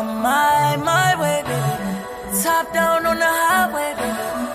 my way, baby. Top down on the highway, baby.